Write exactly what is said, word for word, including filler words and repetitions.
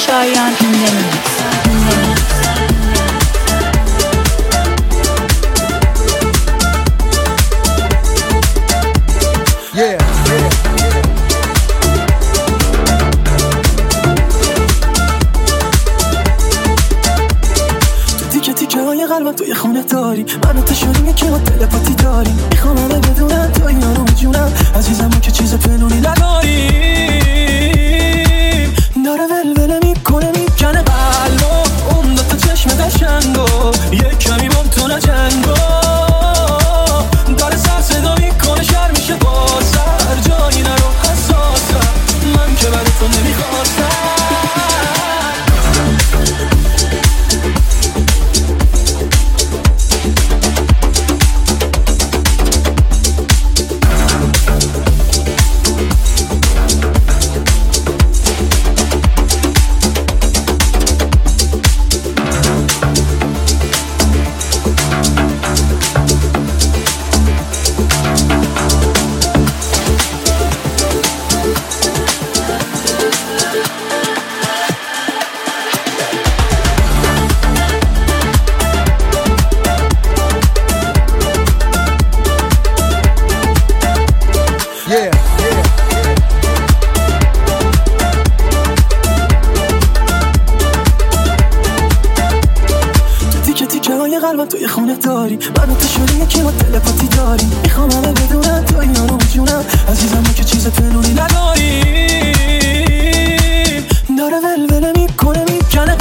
شایان in the mix. Yeah, yeah. تو تیکه تیکه های قلبم توی خونه داری منو تو شدیم که ما تلپاتی داری میخوام همه بدونم تو اینا رو میجونم عزیزم که چیز پنونی نداریم داره ولوله میکنه میکنه قلبو اون دو تا چشم قشنگو یک کمی بام تو نجنگو داره سر صدا میکنه شر میشه با سر جایی نرو حساسم من که برای تو نمیخواستم قلبم توی خونه داری منو تو شدیم که ما تلپاتی داری میخوام همه بدونم تو اینا رو میجونم عزیزم که چیز پنونی نداریم داره ولوله میکنه میکنه